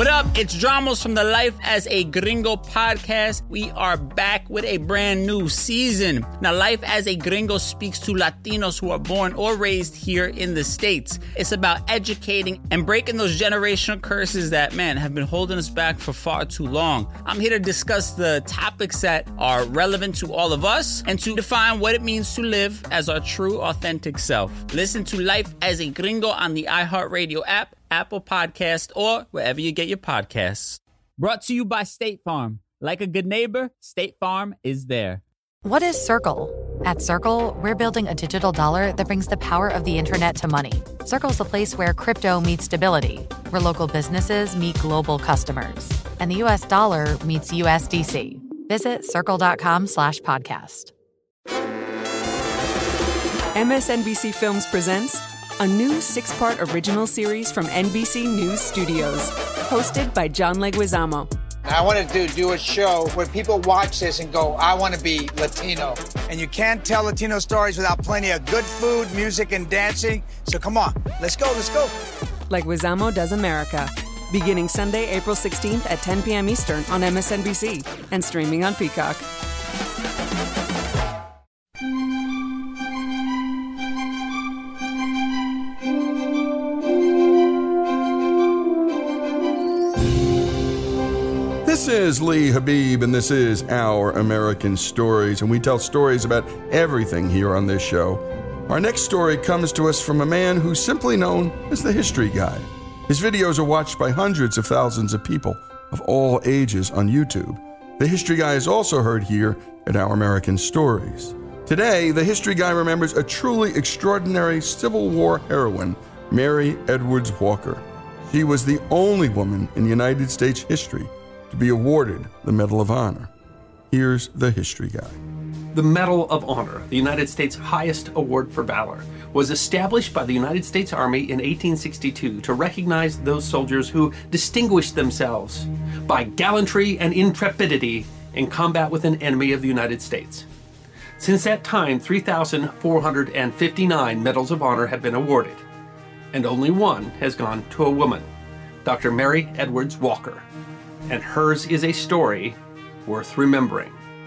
What up? It's Dramos from the Life as a Gringo podcast. We are back with a brand new season. Now, Life as a Gringo speaks to Latinos who are born or raised here in the States. It's about educating and breaking those generational curses that, man, have been holding us back for far too long. I'm here to discuss the topics that are relevant to all of us and to define what it means to live as our true, authentic self. Listen to Life as a Gringo on the iHeartRadio app, Apple Podcast, or wherever you get your podcasts. Brought to you by State Farm. Like a good neighbor, State Farm is there. What is Circle? At Circle, we're building a digital dollar that brings the power of the internet to money. Circle's the place where crypto meets stability, where local businesses meet global customers, and the U.S. dollar meets USDC. Visit circle.com/podcast. MSNBC Films presents a new 6-part original series from NBC News Studios, hosted by John Leguizamo. I wanted to do a show where people watch this and go, I want to be Latino. And you can't tell Latino stories without plenty of good food, music, and dancing. So come on, let's go. Leguizamo Does America. Beginning Sunday, April 16th at 10 p.m. Eastern on MSNBC and streaming on Peacock. This is Lee Habib, and this is Our American Stories, and we tell stories about everything here on this show. Our next story comes to us from a man who's simply known as the History Guy. His videos are watched by hundreds of thousands of people of all ages on YouTube. The History Guy is also heard here at Our American Stories. Today, the History Guy remembers a truly extraordinary Civil War heroine, Mary Edwards Walker. She was the only woman in United States history to be awarded the Medal of Honor. Here's the History Guy. The Medal of Honor, the United States' highest award for valor, was established by the United States Army in 1862 to recognize those soldiers who distinguished themselves by gallantry and intrepidity in combat with an enemy of the United States. Since that time, 3,459 Medals of Honor have been awarded, and only one has gone to a woman, Dr. Mary Edwards Walker. And hers is a story worth remembering.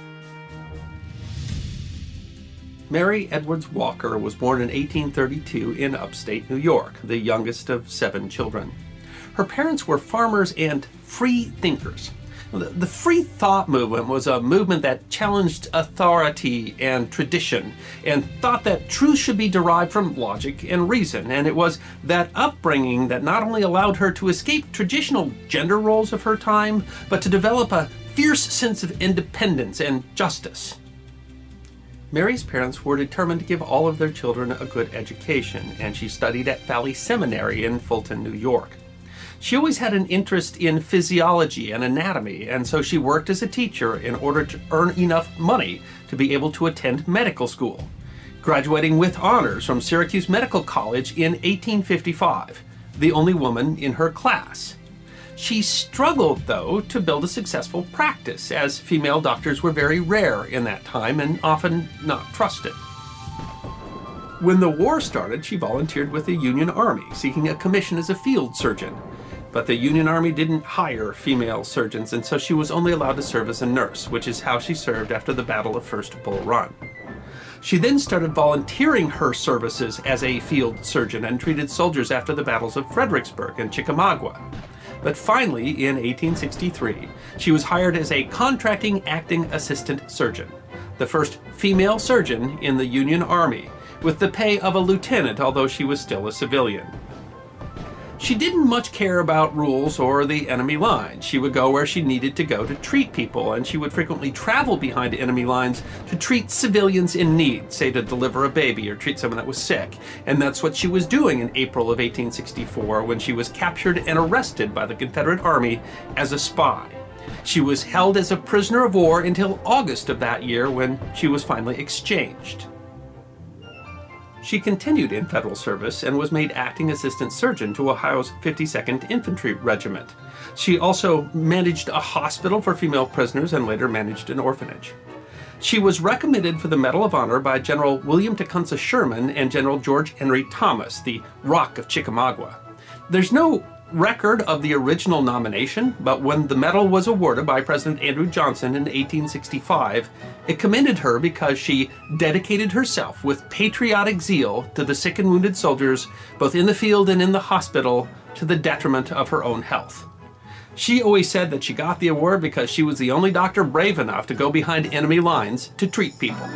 Mary Edwards Walker was born in 1832 in upstate New York, the youngest of 7 children. Her parents were farmers and free thinkers. The free thought movement was a movement that challenged authority and tradition and thought that truth should be derived from logic and reason. And it was that upbringing that not only allowed her to escape traditional gender roles of her time, but to develop a fierce sense of independence and justice. Mary's parents were determined to give all of their children a good education, and she studied at Valley Seminary in Fulton, New York. She always had an interest in physiology and anatomy, and so she worked as a teacher in order to earn enough money to be able to attend medical school, graduating with honors from Syracuse Medical College in 1855, the only woman in her class. She struggled, though, to build a successful practice, as female doctors were very rare in that time and often not trusted. When the war started, she volunteered with the Union Army, seeking a commission as a field surgeon. But the Union Army didn't hire female surgeons, and so she was only allowed to serve as a nurse, which is how she served after the Battle of First Bull Run. She then started volunteering her services as a field surgeon and treated soldiers after the battles of Fredericksburg and Chickamauga. But finally, in 1863, she was hired as a contracting acting assistant surgeon, the first female surgeon in the Union Army, with the pay of a lieutenant, although she was still a civilian. She didn't much care about rules or the enemy lines. She would go where she needed to go to treat people, and she would frequently travel behind enemy lines to treat civilians in need, say to deliver a baby or treat someone that was sick. And that's what she was doing in April of 1864 when she was captured and arrested by the Confederate Army as a spy. She was held as a prisoner of war until August of that year when she was finally exchanged. She continued in federal service and was made acting assistant surgeon to Ohio's 52nd Infantry Regiment. She also managed a hospital for female prisoners and later managed an orphanage. She was recommended for the Medal of Honor by General William Tecumseh Sherman and General George Henry Thomas, the Rock of Chickamauga. There's no record of the original nomination, but when the medal was awarded by President Andrew Johnson in 1865, it commended her because she dedicated herself with patriotic zeal to the sick and wounded soldiers, both in the field and in the hospital, to the detriment of her own health. She always said that she got the award because she was the only doctor brave enough to go behind enemy lines to treat people.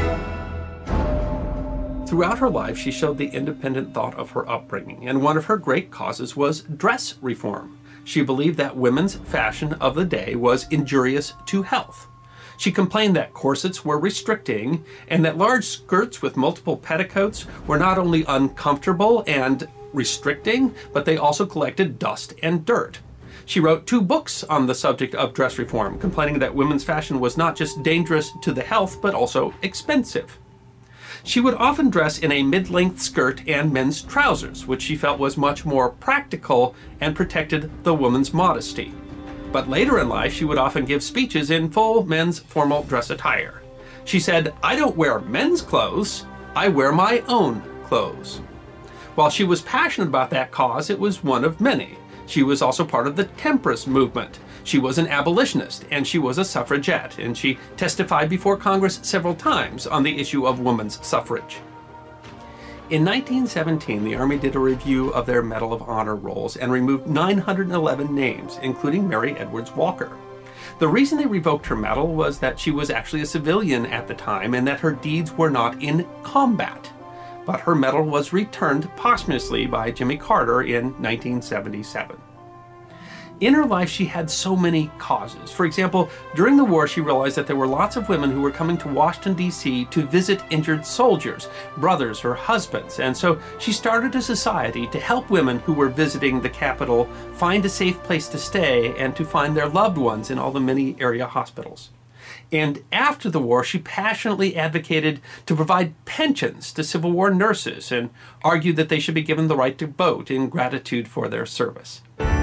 Throughout her life, she showed the independent thought of her upbringing, and one of her great causes was dress reform. She believed that women's fashion of the day was injurious to health. She complained that corsets were restricting, and that large skirts with multiple petticoats were not only uncomfortable and restricting, but they also collected dust and dirt. She wrote 2 books on the subject of dress reform, complaining that women's fashion was not just dangerous to the health, but also expensive. She would often dress in a mid-length skirt and men's trousers, which she felt was much more practical and protected the woman's modesty. But later in life, she would often give speeches in full men's formal dress attire. She said, "I don't wear men's clothes, I wear my own clothes." While she was passionate about that cause, it was one of many. She was also part of the temperance movement. She was an abolitionist, and she was a suffragette, and she testified before Congress several times on the issue of women's suffrage. In 1917, the Army did a review of their Medal of Honor rolls and removed 911 names, including Mary Edwards Walker. The reason they revoked her medal was that she was actually a civilian at the time and that her deeds were not in combat. But her medal was returned posthumously by Jimmy Carter in 1977. In her life, she had so many causes. For example, during the war, she realized that there were lots of women who were coming to Washington, D.C. to visit injured soldiers, brothers or husbands, and so she started a society to help women who were visiting the capital find a safe place to stay and to find their loved ones in all the many area hospitals. And after the war, she passionately advocated to provide pensions to Civil War nurses and argued that they should be given the right to vote in gratitude for their service.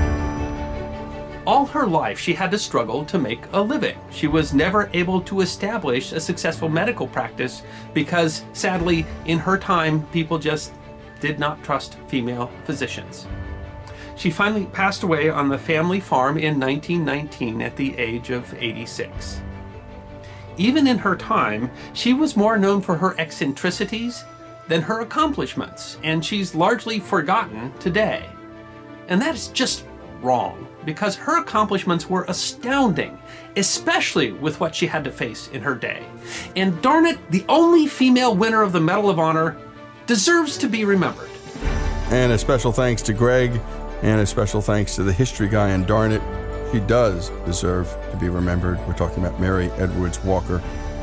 All her life, she had to struggle to make a living. She was never able to establish a successful medical practice because, sadly, in her time, people just did not trust female physicians. She finally passed away on the family farm in 1919 at the age of 86. Even in her time, she was more known for her eccentricities than her accomplishments, and she's largely forgotten today. And that is just wrong, because her accomplishments were astounding, especially with what she had to face in her day. And darn it, the only female winner of the Medal of Honor deserves to be remembered. And a special thanks to Greg, and a special thanks to the history guy, and darn it, she does deserve to be remembered. We're talking about Mary Edwards Walker,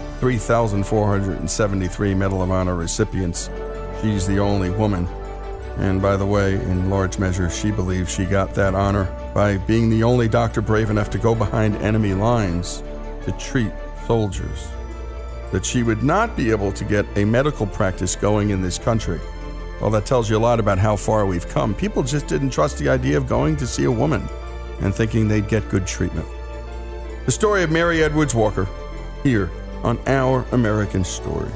3,473 Medal of Honor recipients. She's the only woman. And by the way, in large measure, she believes she got that honor by being the only doctor brave enough to go behind enemy lines to treat soldiers. That she would not be able to get a medical practice going in this country. Well, that tells you a lot about how far we've come. People just didn't trust the idea of going to see a woman and thinking they'd get good treatment. The story of Mary Edwards Walker, here on Our American Stories.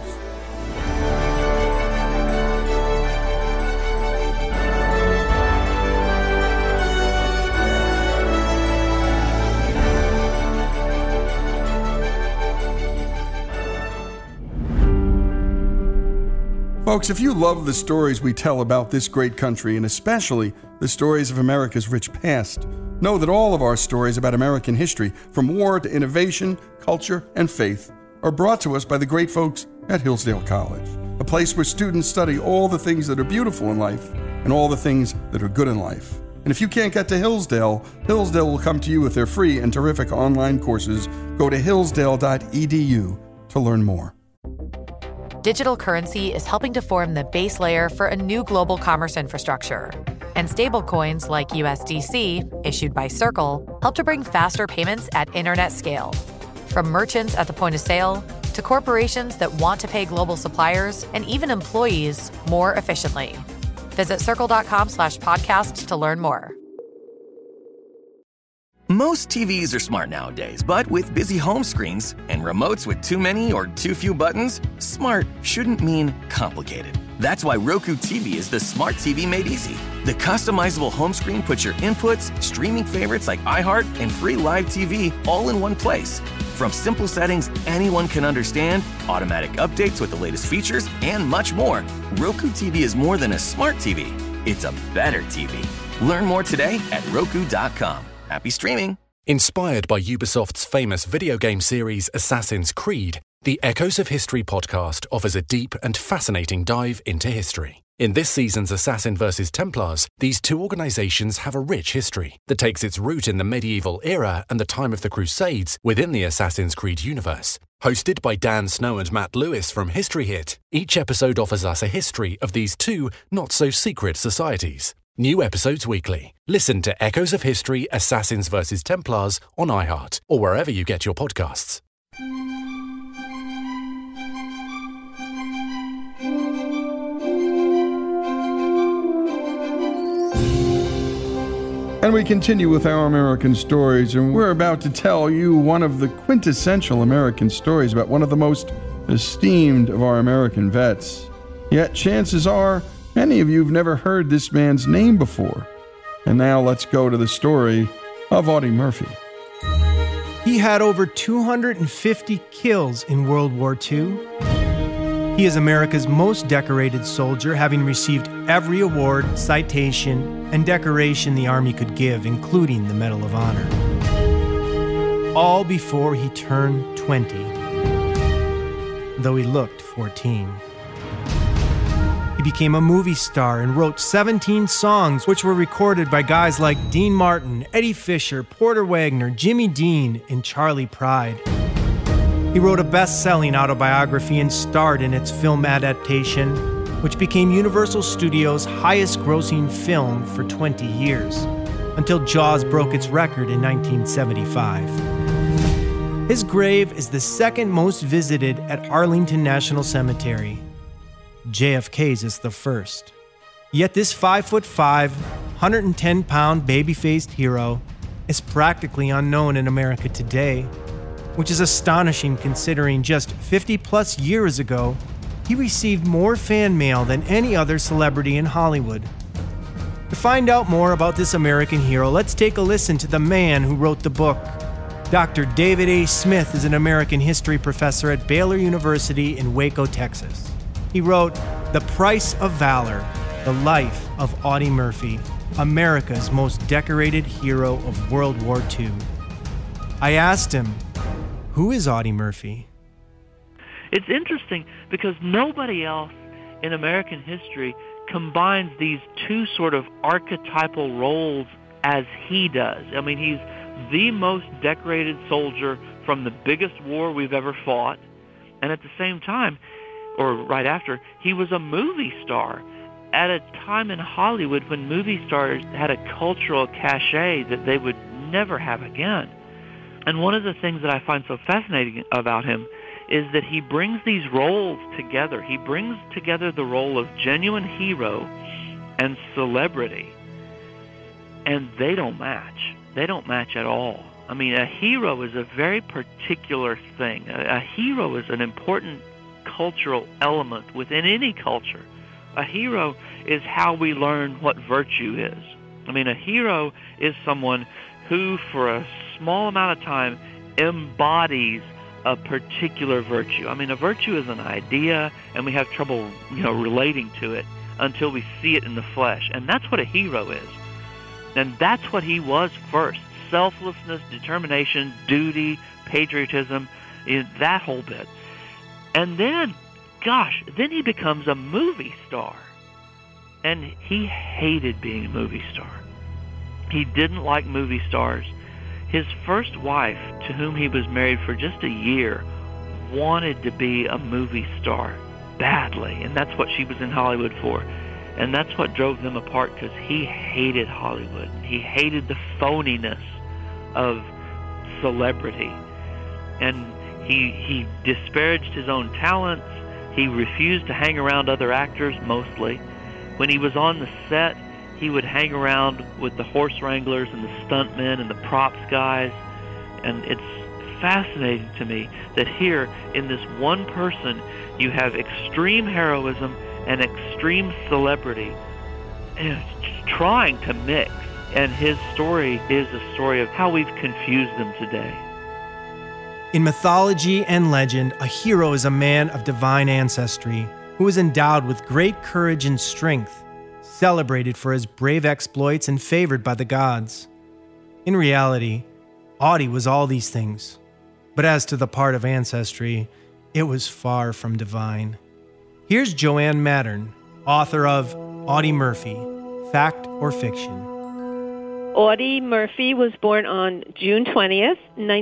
Folks, if you love the stories we tell about this great country, and especially the stories of America's rich past, know that all of our stories about American history, from war to innovation, culture, and faith, are brought to us by the great folks at Hillsdale College, a place where students study all the things that are beautiful in life and all the things that are good in life. And if you can't get to Hillsdale, Hillsdale will come to you with their free and terrific online courses. Go to hillsdale.edu to learn more. Digital currency is helping to form the base layer for a new global commerce infrastructure. And stablecoins like USDC, issued by Circle, help to bring faster payments at internet scale. From merchants at the point of sale to corporations that want to pay global suppliers and even employees more efficiently. Visit circle.com/podcast to learn more. Most TVs are smart nowadays, but with busy home screens and remotes with too many or too few buttons, smart shouldn't mean complicated. That's why Roku TV is the smart TV made easy. The customizable home screen puts your inputs, streaming favorites like iHeart, and free live TV all in one place. From simple settings anyone can understand, automatic updates with the latest features, and much more, Roku TV is more than a smart TV. It's a better TV. Learn more today at Roku.com. Happy streaming. Inspired by Ubisoft's famous video game series Assassin's Creed, the Echoes of History podcast offers a deep and fascinating dive into history. In this season's Assassin vs. Templars, these two organizations have a rich history that takes its root in the medieval era and the time of the Crusades within the Assassin's Creed universe. Hosted by Dan Snow and Matt Lewis from History Hit, each episode offers us a history of these two not-so-secret societies. New episodes weekly. Listen to Echoes of History Assassins vs. Templars on iHeart or wherever you get your podcasts. And we continue with our American stories, and we're about to tell you one of the quintessential American stories about one of the most esteemed of our American vets. Yet chances are, many of you have never heard this man's name before. And now let's go to the story of Audie Murphy. He had over 250 kills in World War II. He is America's most decorated soldier, having received every award, citation, and decoration the Army could give, including the Medal of Honor. All before he turned 20, though he looked 14. He became a movie star and wrote 17 songs, which were recorded by guys like Dean Martin, Eddie Fisher, Porter Wagner, Jimmy Dean, and Charlie Pride. He wrote a best-selling autobiography and starred in its film adaptation, which became Universal Studios' highest-grossing film for 20 years, until Jaws broke its record in 1975. His grave is the second most visited at Arlington National Cemetery. JFK's is the first. Yet this 5'5", 110-pound baby-faced hero is practically unknown in America today, which is astonishing considering just 50-plus years ago, he received more fan mail than any other celebrity in Hollywood. To find out more about this American hero, let's take a listen to the man who wrote the book. Dr. David A. Smith is an American history professor at Baylor University in Waco, Texas. He wrote The Price of Valor, The Life of Audie Murphy, America's most decorated hero of World War II. I asked him, who is Audie Murphy? It's interesting because nobody else in American history combines these two sort of archetypal roles as he does. I mean, he's the most decorated soldier from the biggest war we've ever fought, and at the same time, or right after, he was a movie star at a time in Hollywood when movie stars had a cultural cachet that they would never have again. And one of the things that I find so fascinating about him is that he brings these roles together. He brings together the role of genuine hero and celebrity, and they don't match. They don't match at all. I mean, a hero is a very particular thing. A hero is an important cultural element within any culture. A hero is how we learn what virtue is. I mean, a hero is someone who, for a small amount of time, embodies a particular virtue. I mean, a virtue is an idea, and we have trouble, relating to it until we see it in the flesh. And that's what a hero is. And that's what he was first. Selflessness, determination, duty, patriotism, that whole bit. And then, then he becomes a movie star. And he hated being a movie star. He didn't like movie stars. His first wife, to whom he was married for just a year, wanted to be a movie star badly, and that's what she was in Hollywood for. And that's what drove them apart, because he hated Hollywood. He hated the phoniness of celebrity. And he disparaged his own talents. He refused to hang around other actors, mostly. When he was on the set, he would hang around with the horse wranglers and the stuntmen and the props guys. And it's fascinating to me that here, in this one person, you have extreme heroism an extreme celebrity, and trying to mix. And his story is a story of how we've confused them today. In mythology and legend, a hero is a man of divine ancestry who is endowed with great courage and strength, celebrated for his brave exploits and favored by the gods. In reality, Audie was all these things. But as to the part of ancestry, it was far from divine. Here's Joanne Mattern, author of Audie Murphy, Fact or Fiction. Audie Murphy was born on June 20th,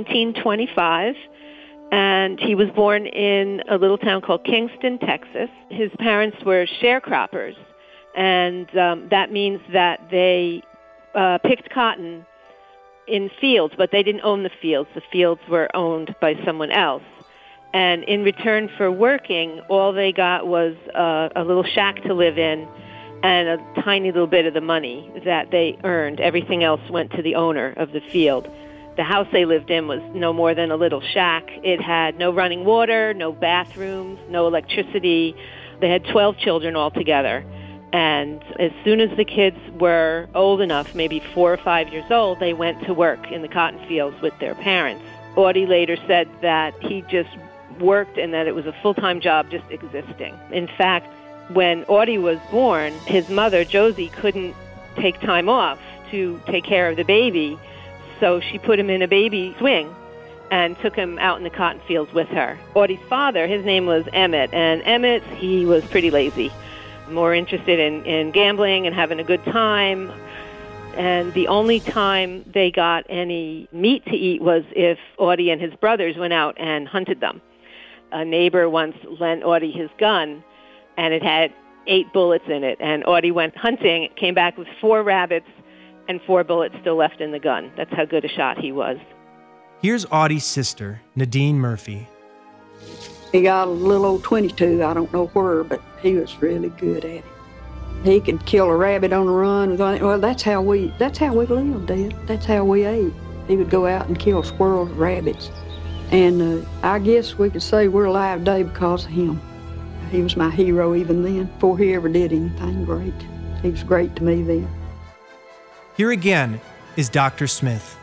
1925, and he was born in a little town called Kingston, Texas. His parents were sharecroppers, and that means that they picked cotton in fields, but they didn't own the fields. The fields were owned by someone else. And in return for working, all they got was a little shack to live in and a tiny little bit of the money that they earned. Everything else went to the owner of the field. The house they lived in was no more than a little shack. It had no running water, no bathrooms, no electricity. They had 12 children altogether. And as soon as the kids were old enough, maybe 4 or 5 years old, they went to work in the cotton fields with their parents. Audie later said that he just worked and that it was a full-time job just existing. In fact, when Audie was born, his mother, Josie, couldn't take time off to take care of the baby, so she put him in a baby swing and took him out in the cotton fields with her. Audie's father, his name was Emmett, and Emmett, he was pretty lazy, more interested in gambling and having a good time. And the only time they got any meat to eat was if Audie and his brothers went out and hunted them. A neighbor once lent Audie his gun, and it had 8 bullets in it. And Audie went hunting, came back with 4 rabbits and 4 bullets still left in the gun. That's how good a shot he was. Here's Audie's sister, Nadine Murphy. He got a little old .22, I don't know where, but he was really good at it. He could kill a rabbit on the run. Well, that's how we lived, Dad. That's how we ate. He would go out and kill squirrels, rabbits. And I guess we could say we're alive today because of him. He was my hero even then, before he ever did anything great. He was great to me then. Here again is Dr. Smith.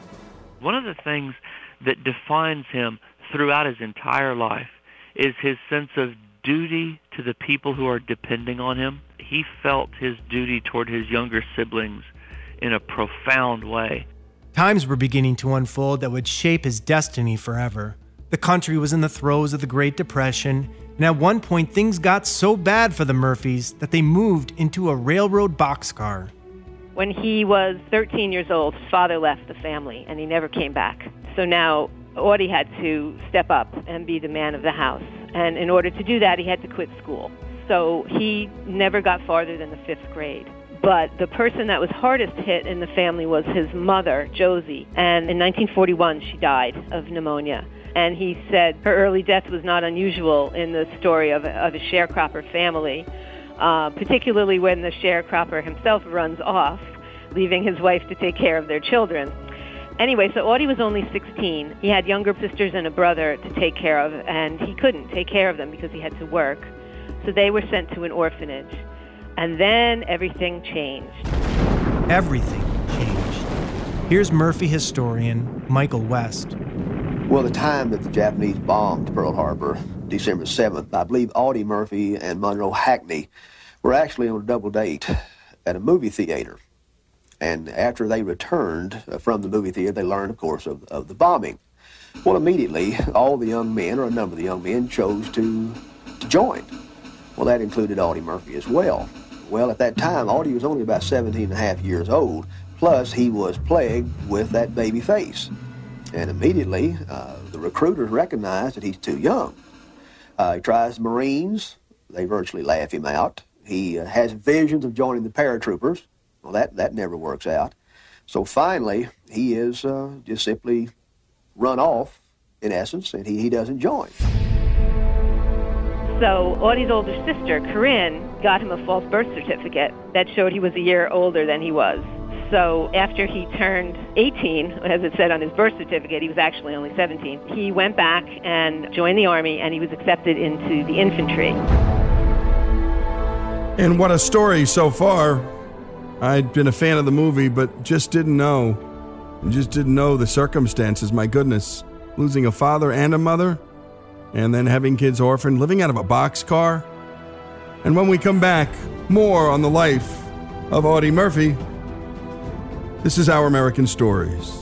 One of the things that defines him throughout his entire life is his sense of duty to the people who are depending on him. He felt his duty toward his younger siblings in a profound way. Times were beginning to unfold that would shape his destiny forever. The country was in the throes of the Great Depression, and at one point things got so bad for the Murphys that they moved into a railroad boxcar. When he was 13 years old, his father left the family, and he never came back. So now Audie had to step up and be the man of the house. And in order to do that, he had to quit school. So he never got farther than the 5th grade. But the person that was hardest hit in the family was his mother, Josie. And in 1941, she died of pneumonia. And he said her early death was not unusual in the story of a sharecropper family, particularly when the sharecropper himself runs off, leaving his wife to take care of their children. Anyway, so Audie was only 16. He had younger sisters and a brother to take care of, and he couldn't take care of them because he had to work. So they were sent to an orphanage. And then everything changed. Everything changed. Here's Murphy historian Michael West. Well, the time that the Japanese bombed Pearl Harbor, December 7th, I believe Audie Murphy and Monroe Hackney were actually on a double date at a movie theater. And after they returned from the movie theater, they learned, of course, of the bombing. Well, immediately, all the young men, or a number of the young men, chose to join. Well, that included Audie Murphy as well. Well, at that time, Audie was only about 17 and a half years old, plus he was plagued with that baby face. And immediately, the recruiters recognized that he's too young. He tries the Marines. They virtually laugh him out. He has visions of joining the paratroopers. Well, that never works out. So finally, he is just simply run off, in essence, and he doesn't join. So Audie's older sister, Corinne, got him a false birth certificate that showed he was a year older than he was. So after he turned 18, as it said on his birth certificate, he was actually only 17, he went back and joined the Army, and he was accepted into the infantry. And what a story so far. I'd been a fan of the movie, but just didn't know. Just didn't know the circumstances, my goodness. Losing a father and a mother, and then having kids orphaned, living out of a boxcar. And when we come back, more on the life of Audie Murphy. This is Our American Stories.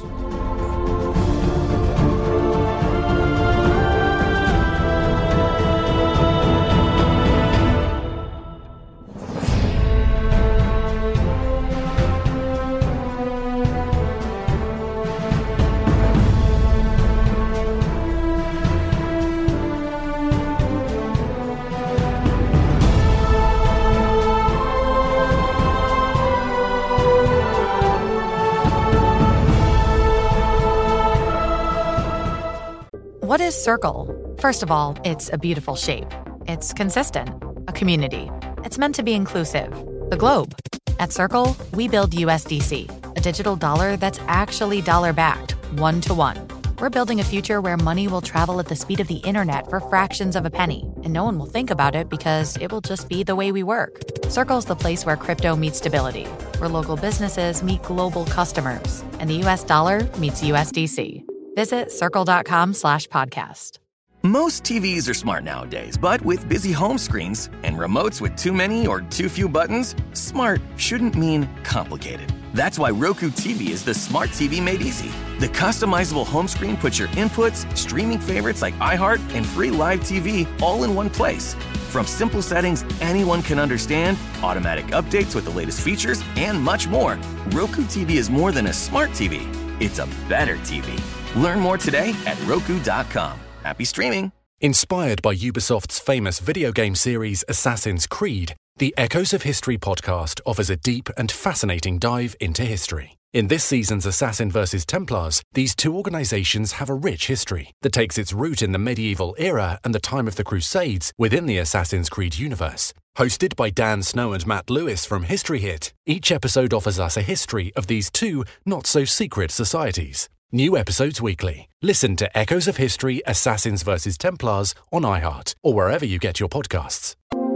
What is Circle? First of all, it's a beautiful shape. It's consistent. A community. It's meant to be inclusive. The globe. At Circle, we build USDC, a digital dollar that's actually dollar-backed, one-to-one. We're building a future where money will travel at the speed of the internet for fractions of a penny, and no one will think about it because it will just be the way we work. Circle's the place where crypto meets stability, where local businesses meet global customers, and the US dollar meets USDC. Visit circle.com/podcast. Most TVs are smart nowadays, but with busy home screens and remotes with too many or too few buttons, smart shouldn't mean complicated. That's why Roku TV is the smart TV made easy. The customizable home screen puts your inputs, streaming favorites like iHeart, and free live TV all in one place. From simple settings anyone can understand, automatic updates with the latest features, and much more, Roku TV is more than a smart TV. It's a better TV. Learn more today at Roku.com. Happy streaming. Inspired by Ubisoft's famous video game series Assassin's Creed, the Echoes of History podcast offers a deep and fascinating dive into history. In this season's Assassin vs. Templars, these two organizations have a rich history that takes its root in the medieval era and the time of the Crusades within the Assassin's Creed universe. Hosted by Dan Snow and Matt Lewis from History Hit, each episode offers us a history of these two not-so-secret societies. New episodes weekly. Listen to Echoes of History Assassins vs. Templars on iHeart or wherever you get your podcasts.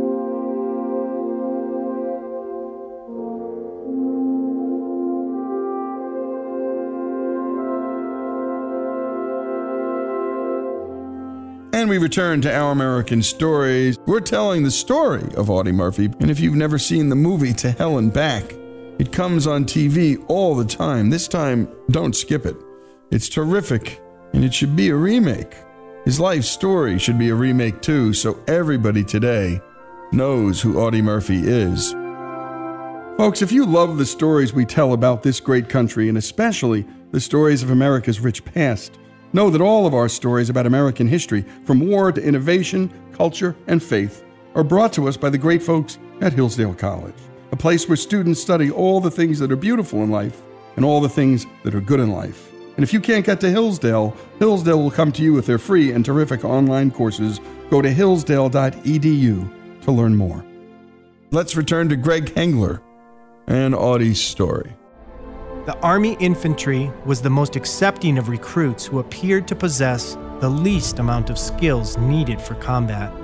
And we return to Our American Stories. We're telling the story of Audie Murphy. And if you've never seen the movie To Hell and Back, it comes on TV all the time. This time, don't skip it. It's terrific, and it should be a remake. His life story should be a remake too, so everybody today knows who Audie Murphy is. Folks, if you love the stories we tell about this great country, and especially the stories of America's rich past, know that all of our stories about American history, from war to innovation, culture, and faith, are brought to us by the great folks at Hillsdale College, a place where students study all the things that are beautiful in life and all the things that are good in life. And if you can't get to Hillsdale, Hillsdale will come to you with their free and terrific online courses. Go to hillsdale.edu to learn more. Let's return to Greg Hengler and Audie's story. The Army infantry was the most accepting of recruits who appeared to possess the least amount of skills needed for combat.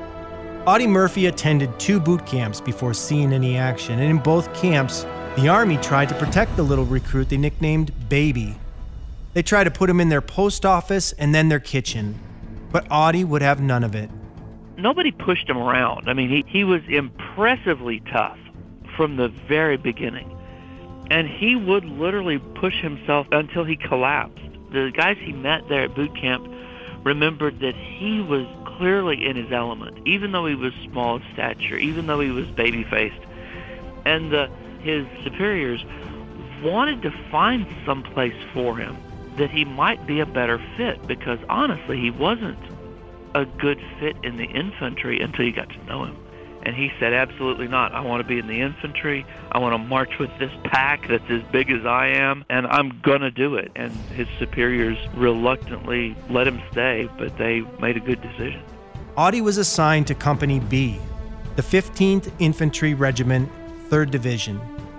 Audie Murphy attended 2 boot camps before seeing any action, and in both camps, the Army tried to protect the little recruit they nicknamed Baby. They tried to put him in their post office and then their kitchen, but Audie would have none of it. Nobody pushed him around. I mean, he was impressively tough from the very beginning. And he would literally push himself until he collapsed. The guys he met there at boot camp remembered that he was clearly in his element, even though he was small of stature, even though he was baby-faced. And his superiors wanted to find some place for him that he might be a better fit, because honestly, he wasn't a good fit in the infantry until you got to know him. And he said, absolutely not. I want to be in the infantry. I want to march with this pack that's as big as I am, and I'm going to do it. And his superiors reluctantly let him stay, but they made a good decision. Audie was assigned to Company B, the 15th Infantry Regiment, 3rd Division.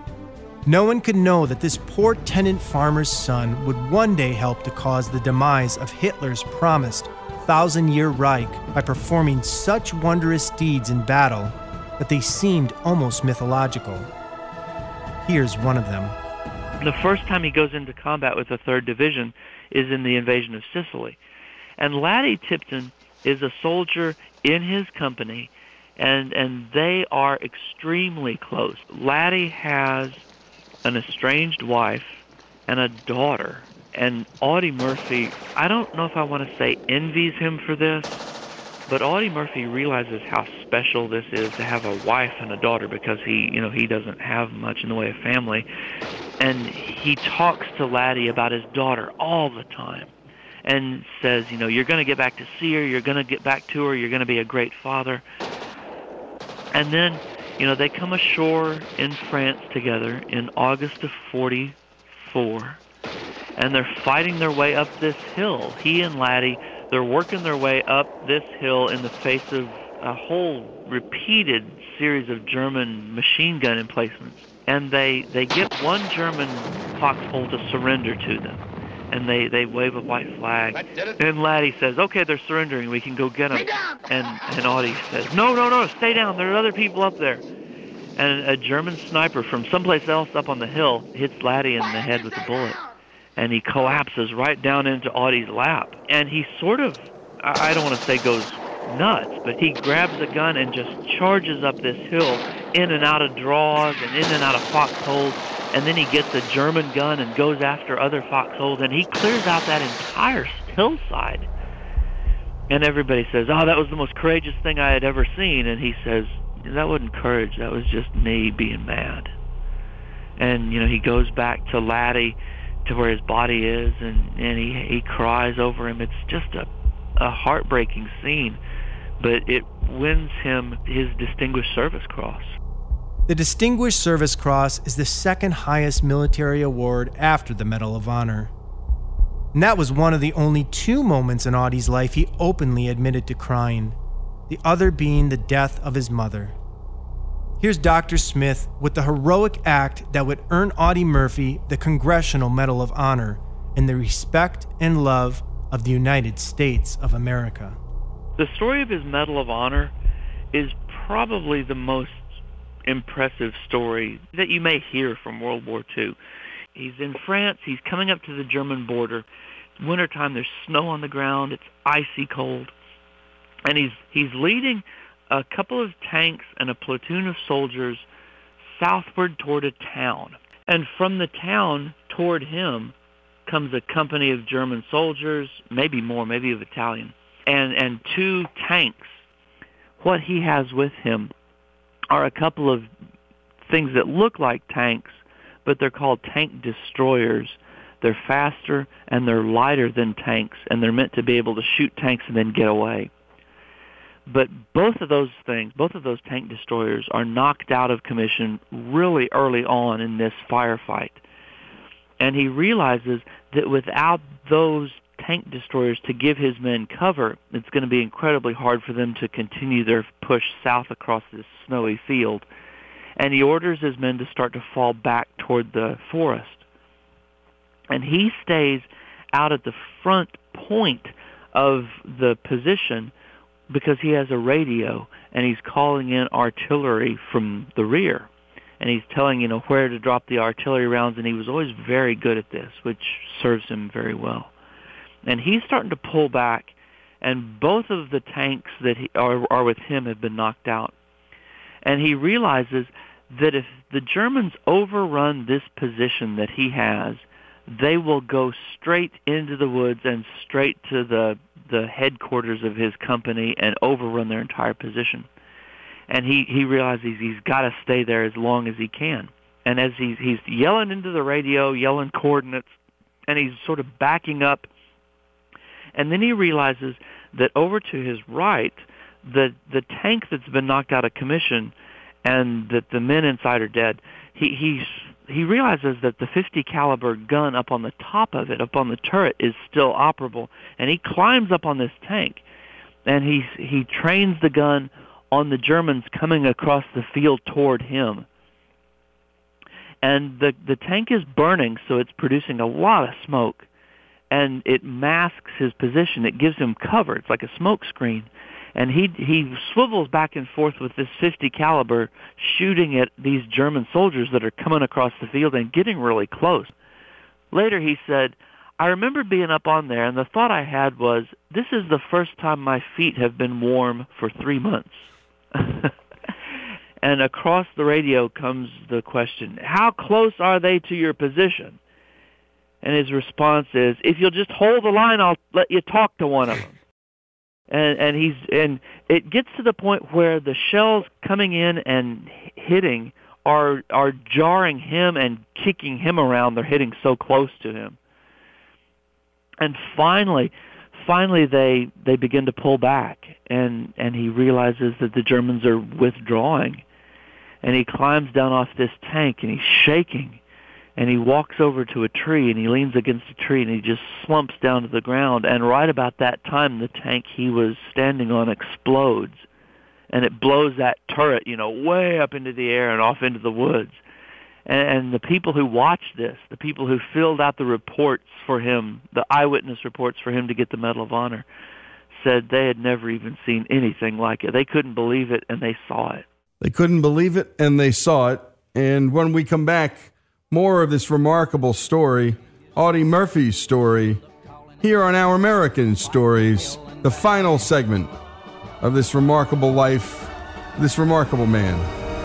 No one could know that this poor tenant farmer's son would one day help to cause the demise of Hitler's promised 1,000-year Reich by performing such wondrous deeds in battle that they seemed almost mythological. Here's one of them. The first time he goes into combat with the 3rd Division is in the invasion of Sicily. And Laddie Tipton is a soldier in his company, and they are extremely close. Laddie has an estranged wife and a daughter, and Audie Murphy, I don't know if I want to say envies him for this, but Audie Murphy realizes how special this is to have a wife and a daughter, because he doesn't have much in the way of family. And he talks to Laddie about his daughter all the time and says, you're going to get back to see her, you're going to get back to her, you're going to be a great father. And then, they come ashore in France together in August of 44, and they're fighting their way up this hill. He and Laddie, they're working their way up this hill in the face of a whole repeated series of German machine gun emplacements. And they get one German foxhole to surrender to them. And they wave a white flag. And Laddie says, okay, they're surrendering, we can go get them. And Audie says, no, stay down, there are other people up there. And a German sniper from someplace else up on the hill hits Laddie in the head with a bullet. And he collapses right down into Audie's lap. And he sort of, I don't want to say goes nuts, but he grabs a gun and just charges up this hill in and out of draws and in and out of foxholes, and then he gets a German gun and goes after other foxholes, and he clears out that entire hillside. And everybody says, oh, that was the most courageous thing I had ever seen. And he says, that wasn't courage, that was just me being mad. And, he goes back to Laddie, to where his body is, and he cries over him. It's just a heartbreaking scene, but it wins him his Distinguished Service Cross. The Distinguished Service Cross is the second highest military award after the Medal of Honor. And that was one of the only 2 moments in Audie's life he openly admitted to crying, the other being the death of his mother. Here's Dr. Smith with the heroic act that would earn Audie Murphy the Congressional Medal of Honor and the respect and love of the United States of America. The story of his Medal of Honor is probably the most impressive story that you may hear from World War II. He's in France, he's coming up to the German border. It's wintertime, there's snow on the ground, it's icy cold. And he's leading a couple of tanks and a platoon of soldiers southward toward a town. And from the town toward him comes a company of German soldiers, maybe more, maybe a battalion, and 2 tanks. What he has with him are a couple of things that look like tanks, but they're called tank destroyers. They're faster and they're lighter than tanks, and they're meant to be able to shoot tanks and then get away. But both of those tank destroyers are knocked out of commission really early on in this firefight. And he realizes that without those tank destroyers to give his men cover, it's going to be incredibly hard for them to continue their push south across this snowy field. And he orders his men to start to fall back toward the forest. And he stays out at the front point of the position because he has a radio, and he's calling in artillery from the rear. And he's telling, where to drop the artillery rounds, and he was always very good at this, which serves him very well. And he's starting to pull back, and both of the tanks that are with him have been knocked out. And he realizes that if the Germans overrun this position that he has, they will go straight into the woods and straight to the headquarters of his company and overrun their entire position. And he realizes he's got to stay there as long as he can. And as he's yelling into the radio, yelling coordinates, and he's sort of backing up, and then he realizes that over to his right, the tank that's been knocked out of commission and that the men inside are dead, he realizes that the .50 caliber gun up on the top of it, up on the turret, is still operable. And he climbs up on this tank, and he trains the gun on the Germans coming across the field toward him. And the tank is burning, so it's producing a lot of smoke. And it masks his position. It gives him cover. It's like a smoke screen. And he swivels back and forth with this .50 caliber, shooting at these German soldiers that are coming across the field and getting really close. Later he said, I remember being up on there, and the thought I had was, this is the first time my feet have been warm for 3 months. And across the radio comes the question, how close are they to your position? And his response is, if you'll just hold the line, I'll let you talk to one of them. And it gets to the point where the shells coming in and hitting are jarring him and kicking him around. They're hitting so close to him. And finally they begin to pull back, and he realizes that the Germans are withdrawing. And he climbs down off this tank, and he's shaking. And he walks over to a tree, and he leans against a tree, and he just slumps down to the ground. And right about that time, the tank he was standing on explodes. And it blows that turret, way up into the air and off into the woods. And the people who watched this, the people who filled out the reports for him, the eyewitness reports for him to get the Medal of Honor, said they had never even seen anything like it. They couldn't believe it, and they saw it. They couldn't believe it, and they saw it. And when we come back, more of this remarkable story, Audie Murphy's story, here on Our American Stories, the final segment of this remarkable life, this remarkable man.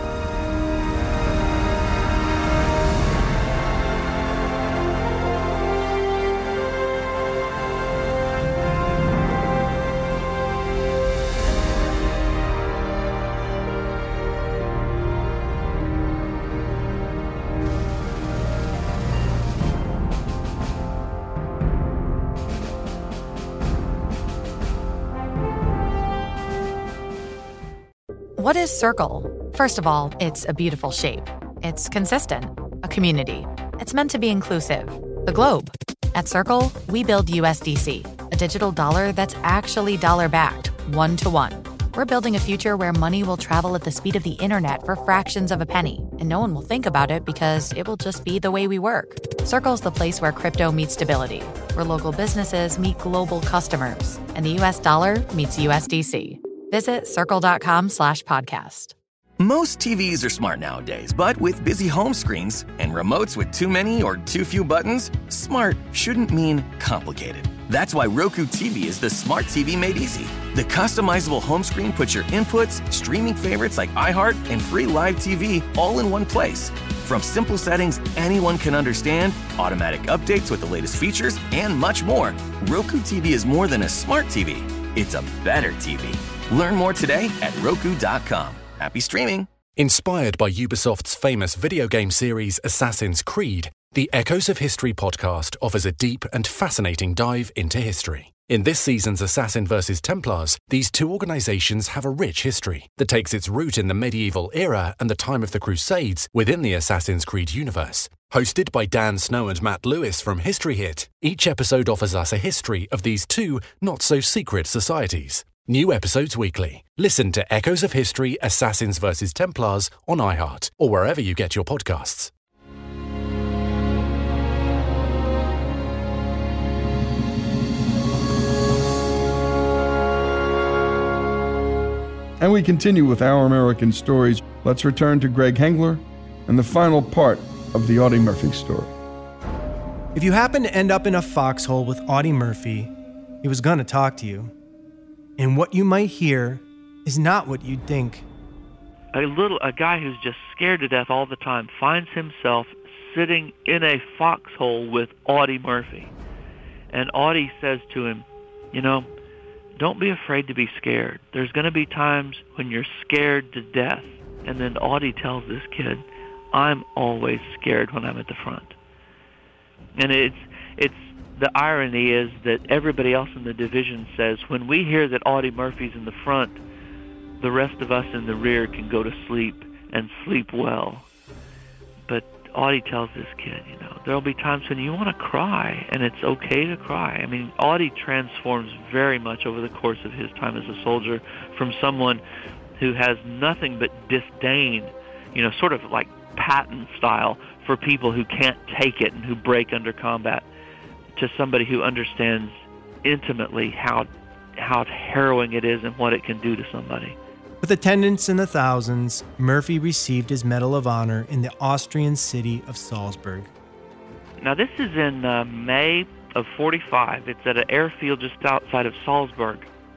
What is Circle? First of all, it's a beautiful shape. It's consistent, a community. It's meant to be inclusive. The globe. At Circle, we build USDC, a digital dollar that's actually dollar-backed, one-to-one. We're building a future where money will travel at the speed of the internet for fractions of a penny, and no one will think about it because it will just be the way we work. Circle's the place where crypto meets stability, where local businesses meet global customers, and the US dollar meets USDC. Visit circle.com/podcast. Most TVs are smart nowadays, but with busy home screens and remotes with too many or too few buttons, smart shouldn't mean complicated. That's why Roku TV is the smart TV made easy. The customizable home screen puts your inputs, streaming favorites like iHeart, and free live TV all in one place. From simple settings anyone can understand, automatic updates with the latest features, and much more, Roku TV is more than a smart TV. It's a better TV. Learn more today at Roku.com. Happy streaming. Inspired by Ubisoft's famous video game series Assassin's Creed, the Echoes of History podcast offers a deep and fascinating dive into history. In this season's Assassin vs. Templars, these two organizations have a rich history that takes its root in the medieval era and the time of the Crusades within the Assassin's Creed universe. Hosted by Dan Snow and Matt Lewis from History Hit, each episode offers us a history of these two not-so-secret societies. New episodes weekly. Listen to Echoes of History Assassins vs. Templars on iHeart or wherever you get your podcasts. And we continue with Our American Stories. Let's return to Greg Hengler and the final part of the Audie Murphy story. If you happen to end up in a foxhole with Audie Murphy, he was going to talk to you. And what you might hear is not what you'd think. A guy who's just scared to death all the time finds himself sitting in a foxhole with Audie Murphy. And Audie says to him, don't be afraid to be scared. There's going to be times when you're scared to death. And then Audie tells this kid, I'm always scared when I'm at the front. And it's the irony is that everybody else in the division says, when we hear that Audie Murphy's in the front, the rest of us in the rear can go to sleep and sleep well. But Audie tells this kid, there'll be times when you want to cry, and it's okay to cry. I mean, Audie transforms very much over the course of his time as a soldier from someone who has nothing but disdain, sort of like Patton style, for people who can't take it and who break under combat, to somebody who understands intimately how how harrowing it is and what it can do to somebody. With attendance in the thousands, Murphy received his Medal of Honor in the Austrian city of Salzburg. Now, this is in May of 45. It's at an airfield just outside of Salzburg.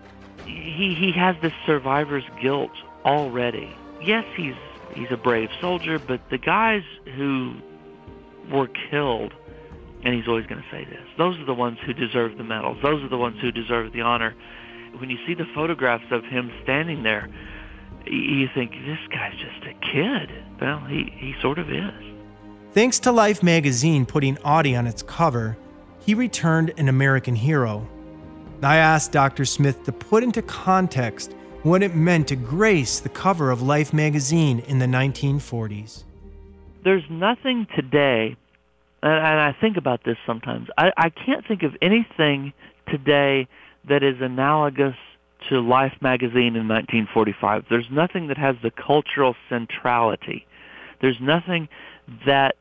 He has this survivor's guilt already. Yes, he's a brave soldier, but the guys who were killed, and he's always going to say this, those are the ones who deserve the medals. Those are the ones who deserve the honor. When you see the photographs of him standing there, you think, this guy's just a kid. Well, he sort of is. Thanks to Life magazine putting Audie on its cover, he returned an American hero. I asked Dr. Smith to put into context what it meant to grace the cover of Life magazine in the 1940s. There's nothing today, and I think about this sometimes, I can't think of anything today that is analogous to Life magazine in 1945. There's nothing that has the cultural centrality. There's nothing that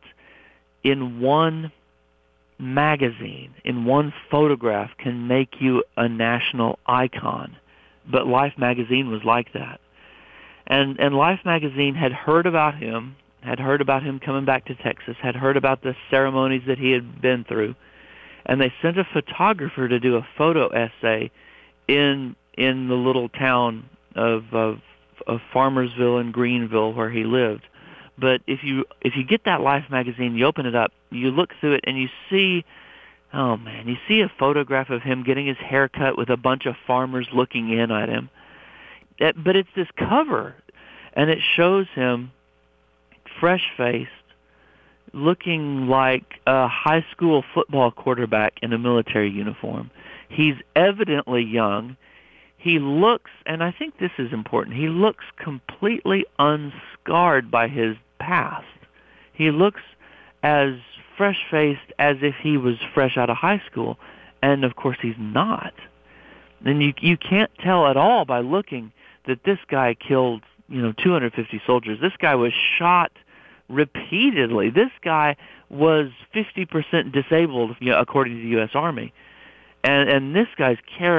in one magazine, in one photograph, can make you a national icon. But Life magazine was like that. And Life magazine had heard about him coming back to Texas, had heard about the ceremonies that he had been through, and they sent a photographer to do a photo essay in the little town of Farmersville and Greenville where he lived. But if you get that Life magazine, you open it up, you look through it, and you see, oh man, you see a photograph of him getting his hair cut with a bunch of farmers looking in at him. But it's this cover, and it shows him fresh-faced, looking like a high school football quarterback in a military uniform. He's evidently young. He looks, and I think this is important, he looks completely unscarred by his past. He looks as fresh-faced as if he was fresh out of high school, and of course he's not. And you can't tell at all by looking that this guy killed 250 soldiers. This guy was shot repeatedly. This guy was 50% disabled, according to the U.S. Army. And this guy's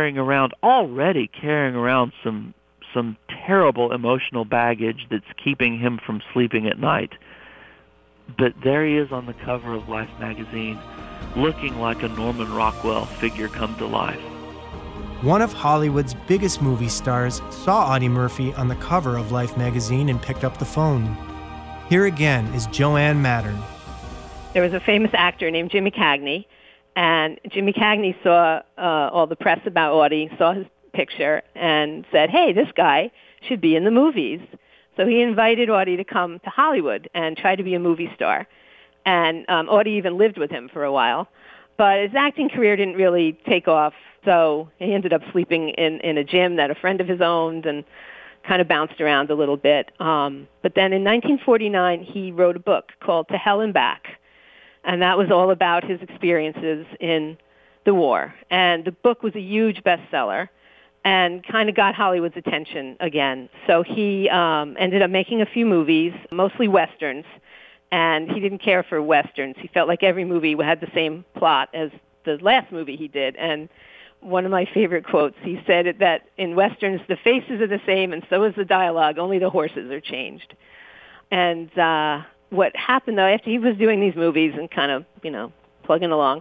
already carrying around some terrible emotional baggage that's keeping him from sleeping at night. But there he is on the cover of Life magazine, looking like a Norman Rockwell figure come to life. One of Hollywood's biggest movie stars saw Audie Murphy on the cover of Life magazine and picked up the phone. Here again is Joanne Mattern. There was a famous actor named Jimmy Cagney, and Jimmy Cagney saw all the press about Audie, saw his picture, and said, hey, this guy should be in the movies. So he invited Audie to come to Hollywood and try to be a movie star. And Audie even lived with him for a while. But his acting career didn't really take off, so he ended up sleeping in a gym that a friend of his owned and kind of bounced around a little bit. But then in 1949, he wrote a book called To Hell and Back, and that was all about his experiences in the war. And the book was a huge bestseller and kind of got Hollywood's attention again. So he ended up making a few movies, mostly Westerns, and he didn't care for Westerns. He felt like every movie had the same plot as the last movie he did. And one of my favorite quotes, he said that in Westerns, the faces are the same and so is the dialogue, only the horses are changed. And what happened, though, after he was doing these movies and kind of, plugging along,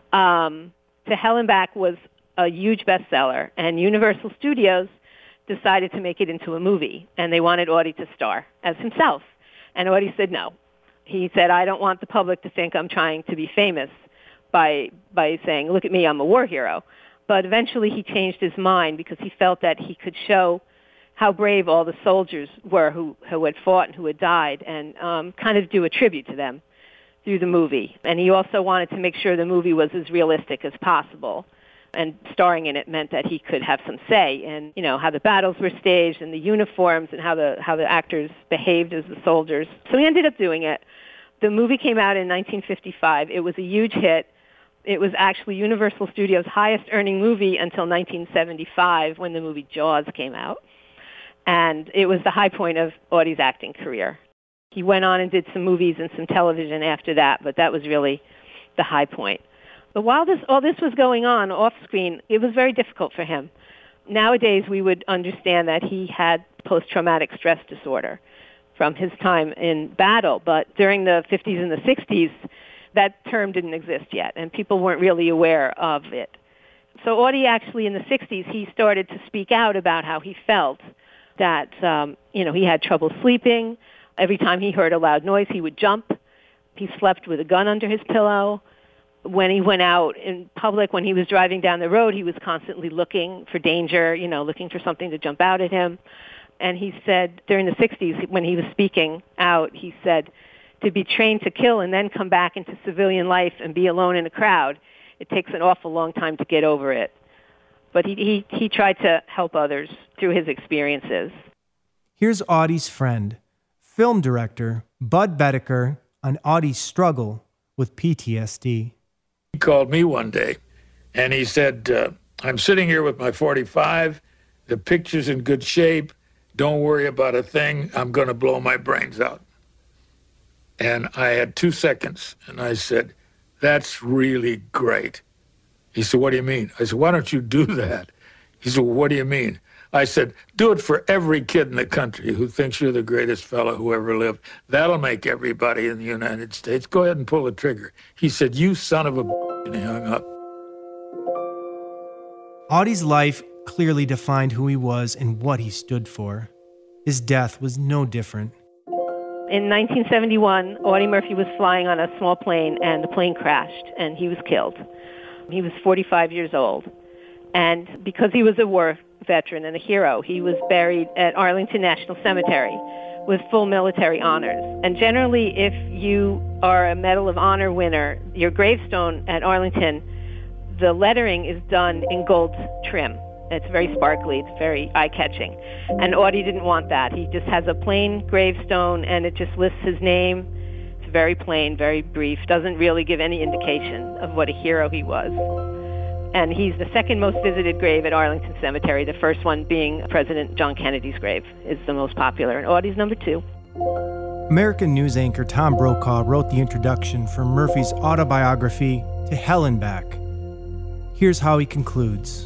To Hell and Back was a huge bestseller, and Universal Studios decided to make it into a movie, and they wanted Audie to star as himself. And Audie said no. He said, I don't want the public to think I'm trying to be famous by saying, look at me, I'm a war hero. But eventually he changed his mind because he felt that he could show how brave all the soldiers were who had fought and who had died, and kind of do a tribute to them through the movie. And he also wanted to make sure the movie was as realistic as possible. And starring in it meant that he could have some say in, how the battles were staged and the uniforms and how the actors behaved as the soldiers. So he ended up doing it. The movie came out in 1955. It was a huge hit. It was actually Universal Studios' highest earning movie until 1975 when the movie Jaws came out. And it was the high point of Audie's acting career. He went on and did some movies and some television after that, but that was really the high point. But while all this was going on off screen, it was very difficult for him. Nowadays, we would understand that he had post-traumatic stress disorder from his time in battle, but during the 50s and the 60s, that term didn't exist yet, and people weren't really aware of it. So Audie actually, in the 60s, he started to speak out about how he felt, that, he had trouble sleeping. Every time he heard a loud noise, he would jump. He slept with a gun under his pillow. When he went out in public, when he was driving down the road, he was constantly looking for danger, looking for something to jump out at him. And he said during the 60s, when he was speaking out, he said, to be trained to kill and then come back into civilian life and be alone in a crowd, it takes an awful long time to get over it. But he tried to help others through his experiences. Here's Audie's friend, film director Bud Bedecker, on Audie's struggle with PTSD. He called me one day, and he said, I'm sitting here with my .45, the picture's in good shape, don't worry about a thing, I'm going to blow my brains out. And I had 2 seconds, and I said, that's really great. He said, what do you mean? I said, why don't you do that? He said, well, what do you mean? I said, do it for every kid in the country who thinks you're the greatest fellow who ever lived. That'll make everybody in the United States. Go ahead and pull the trigger. He said, you son of a b****, and he hung up. Audie's life clearly defined who he was and what he stood for. His death was no different. In 1971, Audie Murphy was flying on a small plane, and the plane crashed, and he was killed. He was 45 years old. And because he was a war veteran and a hero, he was buried at Arlington National Cemetery with full military honors. And generally, if you are a Medal of Honor winner, your gravestone at Arlington, the lettering is done in gold trim. It's very sparkly. It's very eye-catching. And Audie didn't want that. He just has a plain gravestone, and it just lists his name. It's very plain, very brief, doesn't really give any indication of what a hero he was. And he's the second most visited grave at Arlington Cemetery, the first one being President John Kennedy's grave is the most popular, and Audie's number 2. American news anchor Tom Brokaw wrote the introduction for Murphy's autobiography, To Hell and Back. Here's how he concludes.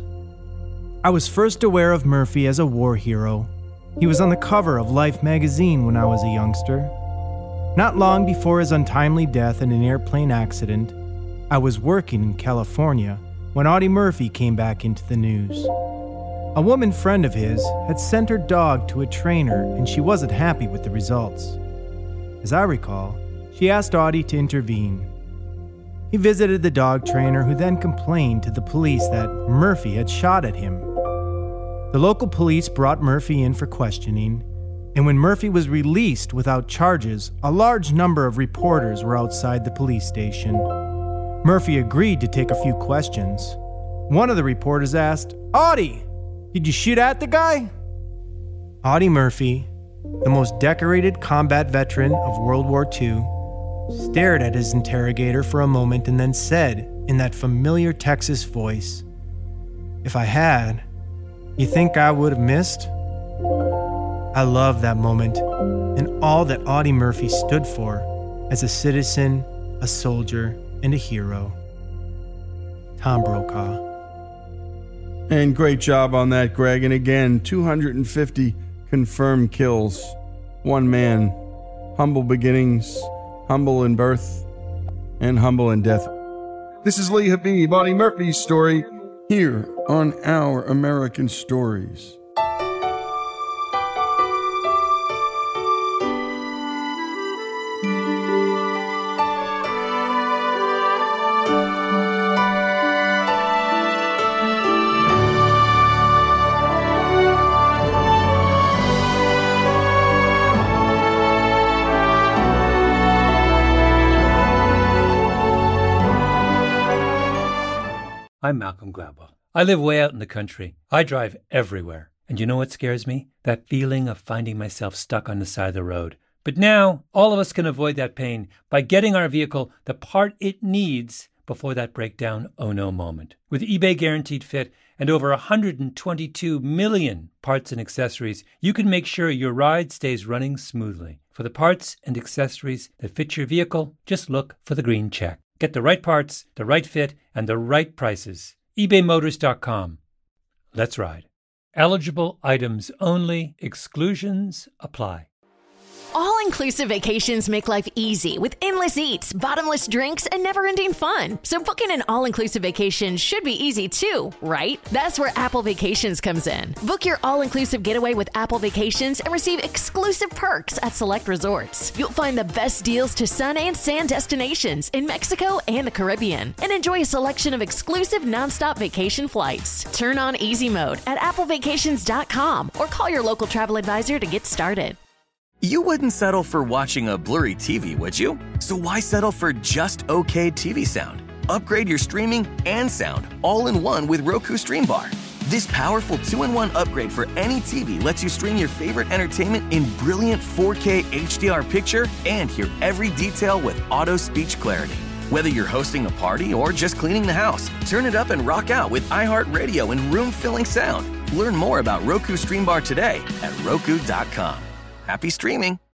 I was first aware of Murphy as a war hero. He was on the cover of Life magazine when I was a youngster. Not long before his untimely death in an airplane accident, I was working in California when Audie Murphy came back into the news. A woman friend of his had sent her dog to a trainer, and she wasn't happy with the results. As I recall, she asked Audie to intervene. He visited the dog trainer, who then complained to the police that Murphy had shot at him. The local police brought Murphy in for questioning, and when Murphy was released without charges, a large number of reporters were outside the police station. Murphy agreed to take a few questions. One of the reporters asked, Audie, did you shoot at the guy? Audie Murphy, the most decorated combat veteran of World War II, stared at his interrogator for a moment and then said in that familiar Texas voice, if I had, you think I would have missed? I love that moment and all that Audie Murphy stood for as a citizen, a soldier, and a hero. Tom Brokaw. And great job on that, Greg. And again, 250 confirmed kills. One man. Humble beginnings, humble in birth, and humble in death. This is Lee Habib, Audie Murphy's story, here on Our American Stories. I'm Malcolm Gladwell. I live way out in the country. I drive everywhere. And you know what scares me? That feeling of finding myself stuck on the side of the road. But now, all of us can avoid that pain by getting our vehicle the part it needs before that breakdown oh no moment. With eBay Guaranteed Fit and over 122 million parts and accessories, you can make sure your ride stays running smoothly. For the parts and accessories that fit your vehicle, just look for the green check. Get the right parts, the right fit, and the right prices. ebaymotors.com. Let's ride. Eligible items only. Exclusions apply. All-inclusive vacations make life easy with endless eats, bottomless drinks, and never-ending fun. So booking an all-inclusive vacation should be easy too, right? That's where Apple Vacations comes in. Book your all-inclusive getaway with Apple Vacations and receive exclusive perks at select resorts. You'll find the best deals to sun and sand destinations in Mexico and the Caribbean, and enjoy a selection of exclusive nonstop vacation flights. Turn on easy mode at applevacations.com or call your local travel advisor to get started. You wouldn't settle for watching a blurry TV, would you? So why settle for just okay TV sound? Upgrade your streaming and sound all in one with Roku Stream Bar. This powerful 2-in-1 upgrade for any TV lets you stream your favorite entertainment in brilliant 4K HDR picture and hear every detail with auto speech clarity. Whether you're hosting a party or just cleaning the house, turn it up and rock out with iHeartRadio and room-filling sound. Learn more about Roku Stream Bar today at Roku.com. Happy streaming!